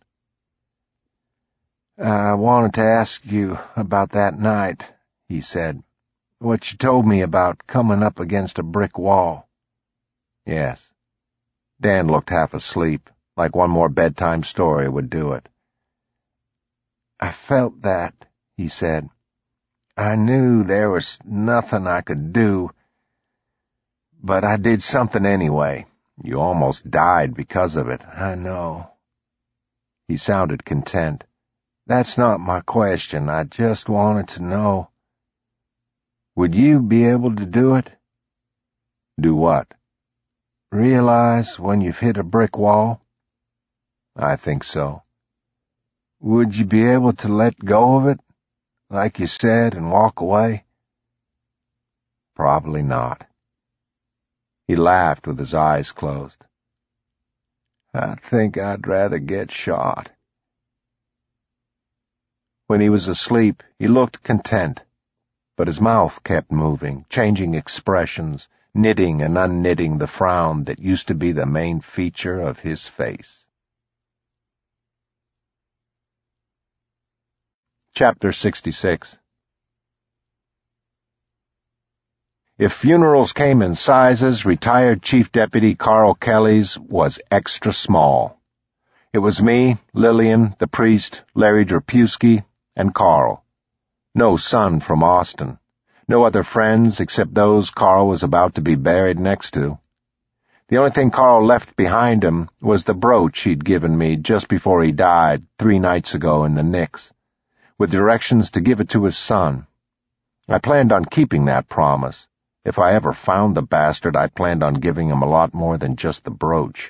"I wanted to ask you about that night," he said. "What you told me about coming up against a brick wall." "Yes." Dan looked half asleep, like one more bedtime story would do it. "I felt that," he said. "I knew there was nothing I could do, but I did something anyway. You almost died because of it, I know." He sounded content. "That's not my question. I just wanted to know, would you be able to do it?" "Do what?" "Realize when you've hit a brick wall?" "I think so." "Would you be able to let go of it, like you said, and walk away?" "Probably not." He laughed with his eyes closed. "I think I'd rather get shot." When he was asleep, he looked content, but his mouth kept moving, changing expressions, knitting and unknitting the frown that used to be the main feature of his face. Chapter 66. If funerals came in sizes, retired Chief Deputy Carl Kelly's was extra small. It was me, Lillian, the priest, Larry Drapewski, and Carl. No son from Austin. No other friends except those Carl was about to be buried next to. The only thing Carl left behind him was the brooch he'd given me just before he died 3 nights ago in the Knicks, with directions to give it to his son. I planned on keeping that promise. If I ever found the bastard, I planned on giving him a lot more than just the brooch.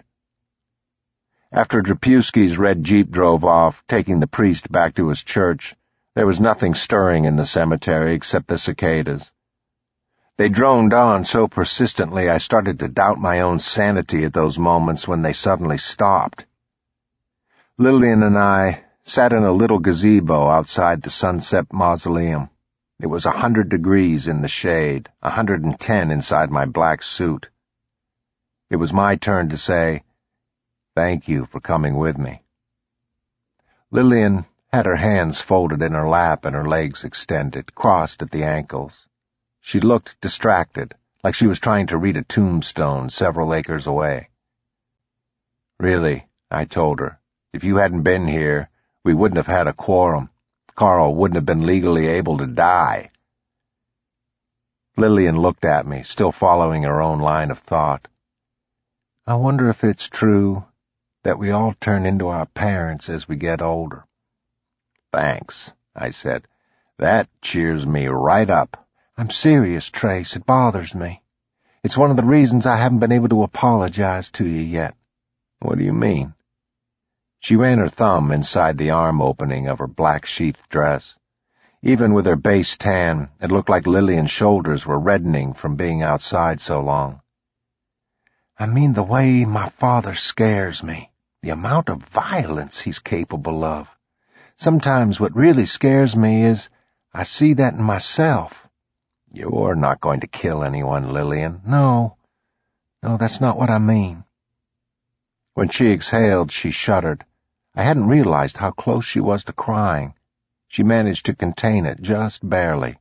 After Drapewski's red Jeep drove off, taking the priest back to his church, there was nothing stirring in the cemetery except the cicadas. They droned on so persistently I started to doubt my own sanity at those moments when they suddenly stopped. Lillian and I sat in a little gazebo outside the Sunset Mausoleum. It was 100 degrees in the shade, 110 inside my black suit. It was my turn to say, "Thank you for coming with me." Lillian had her hands folded in her lap and her legs extended, crossed at the ankles. She looked distracted, like she was trying to read a tombstone several acres away. "Really," I told her, "if you hadn't been here, we wouldn't have had a quorum. Carl wouldn't have been legally able to die." Lillian looked at me, still following her own line of thought. "I wonder if it's true that we all turn into our parents as we get older." "Thanks," I said. "That cheers me right up." "I'm serious, Trace. It bothers me. It's one of the reasons I haven't been able to apologize to you yet." "What do you mean?" She ran her thumb inside the arm opening of her black-sheathed dress. Even with her base tan, it looked like Lillian's shoulders were reddening from being outside so long. "I mean the way my father scares me, the amount of violence he's capable of. Sometimes what really scares me is I see that in myself." "You're not going to kill anyone, Lillian." No, that's not what I mean." When she exhaled, she shuddered. I hadn't realized how close she was to crying. She managed to contain it just barely.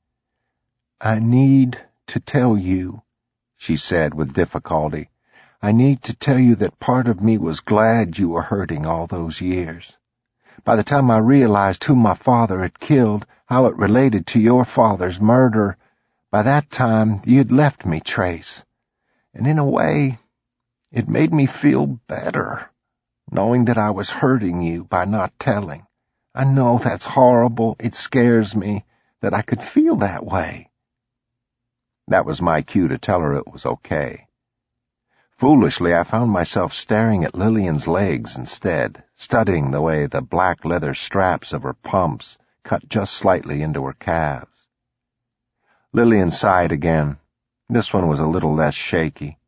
"I need to tell you," she said with difficulty. "I need to tell you that part of me was glad you were hurting all those years. By the time I realized who my father had killed, how it related to your father's murder, by that time you'd left me, Trace. And in a way, it made me feel better, knowing that I was hurting you by not telling. I know that's horrible. It scares me that I could feel that way." That was my cue to tell her it was okay. Foolishly, I found myself staring at Lillian's legs instead, studying the way the black leather straps of her pumps cut just slightly into her calves. Lillian sighed again. This one was a little less shaky.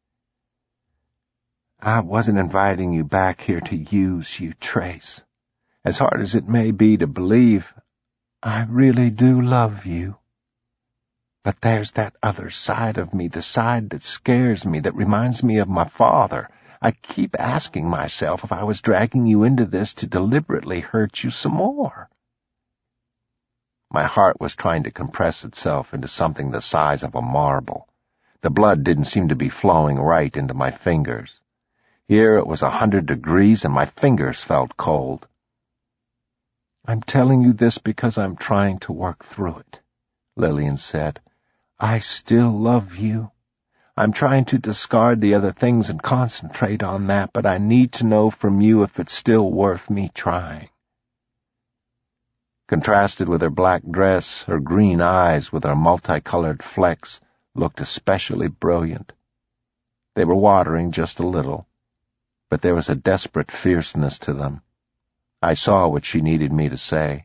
"I wasn't inviting you back here to use you, Trace. As hard as it may be to believe, I really do love you. But there's that other side of me, the side that scares me, that reminds me of my father. I keep asking myself if I was dragging you into this to deliberately hurt you some more." My heart was trying to compress itself into something the size of a marble. The blood didn't seem to be flowing right into my fingers. Here it was 100 degrees and my fingers felt cold. "I'm telling you this because I'm trying to work through it," Lillian said. "I still love you. I'm trying to discard the other things and concentrate on that, but I need to know from you if it's still worth me trying." Contrasted with her black dress, her green eyes with their multicolored flecks looked especially brilliant. They were watering just a little, but there was a desperate fierceness to them. I saw what she needed me to say.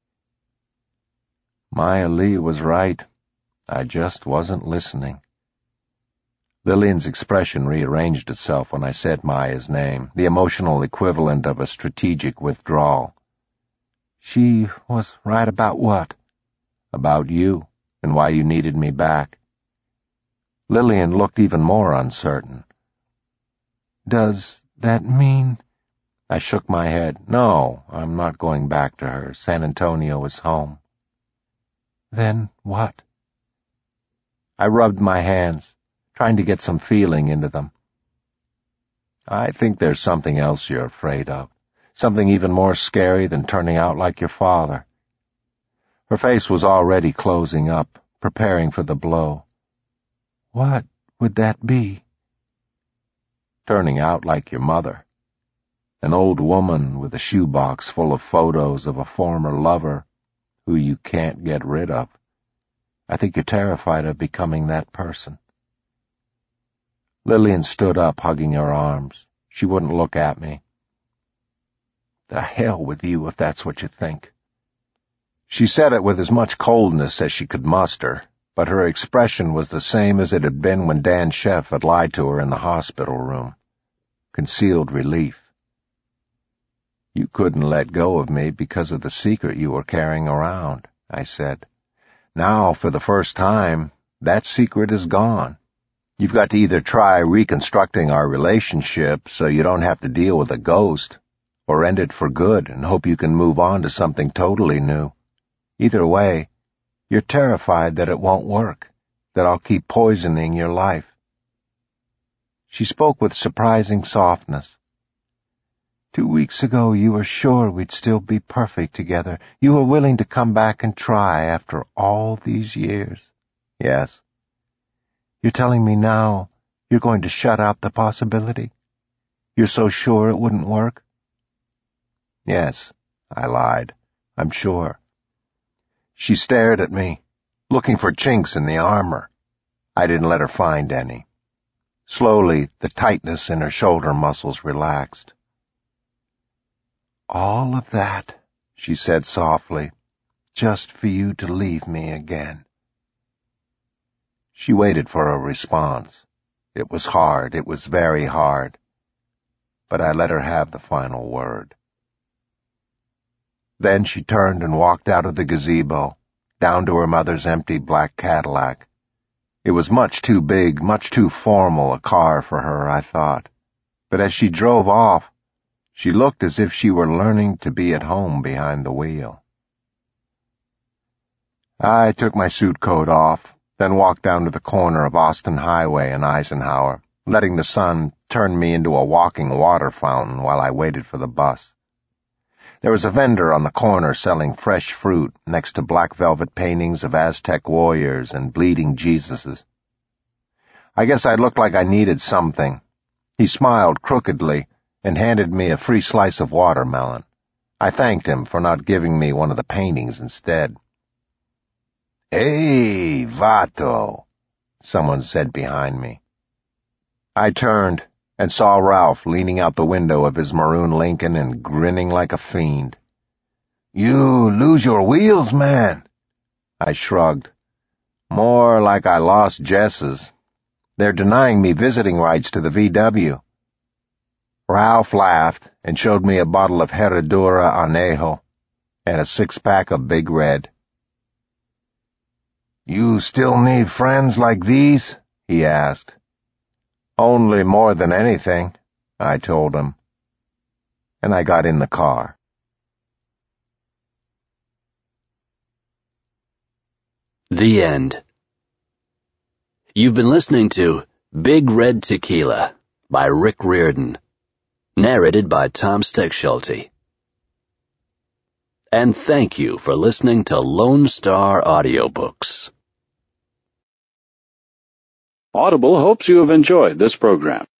Maya Lee was right. I just wasn't listening. Lillian's expression rearranged itself when I said Maya's name, the emotional equivalent of a strategic withdrawal. "She was right about what?" "About you, and why you needed me back." Lillian looked even more uncertain. "Does that mean—" I shook my head. "No, I'm not going back to her. San Antonio is home." "Then what?" I rubbed my hands, trying to get some feeling into them. I think there's something else you're afraid of, something even more scary than turning out like your father. Her face was already closing up, preparing for the blow. What would that be? Turning out like your mother. An old woman with a shoebox full of photos of a former lover who you can't get rid of. I think you're terrified of becoming that person. Lillian stood up, hugging her arms. She wouldn't look at me. The hell with you if that's what you think. She said it with as much coldness as she could muster, but her expression was the same as it had been when Dan Sheff had lied to her in the hospital room. Concealed relief. You couldn't let go of me because of the secret you were carrying around, I said. Now, for the first time, that secret is gone. You've got to either try reconstructing our relationship so you don't have to deal with a ghost, or end it for good and hope you can move on to something totally new. Either way, you're terrified that it won't work, that I'll keep poisoning your life. She spoke with surprising softness. 2 weeks ago you were sure we'd still be perfect together. You were willing to come back and try after all these years. Yes. You're telling me now you're going to shut out the possibility? You're so sure it wouldn't work? Yes, I lied. I'm sure. She stared at me, looking for chinks in the armor. I didn't let her find any. Slowly, the tightness in her shoulder muscles relaxed. All of that, she said softly, just for you to leave me again. She waited for a response. It was hard, it was very hard. But I let her have the final word. Then she turned and walked out of the gazebo, down to her mother's empty black Cadillac. It was much too big, much too formal a car for her, I thought. But as she drove off, she looked as if she were learning to be at home behind the wheel. I took my suit coat off, then walked down to the corner of Austin Highway and Eisenhower, letting the sun turn me into a walking water fountain while I waited for the bus. There was a vendor on the corner selling fresh fruit next to black velvet paintings of Aztec warriors and bleeding Jesuses. I guess I looked like I needed something. He smiled crookedly and handed me a free slice of watermelon. I thanked him for not giving me one of the paintings instead. "Hey, Vato," someone said behind me. I turned and saw Ralph leaning out the window of his maroon Lincoln and grinning like a fiend. "You lose your wheels, man." I shrugged. "More like I lost Jess's. They're denying me visiting rights to the VW. Ralph laughed and showed me a bottle of Herradura Anejo and a 6-pack of Big Red. "You still need friends like these?" he asked. "Only more than anything," I told him. And I got in the car. The end. You've been listening to Big Red Tequila by Rick Riordan, narrated by Tom Steckschulte. And thank you for listening to Lone Star Audiobooks. Audible hopes you have enjoyed this program.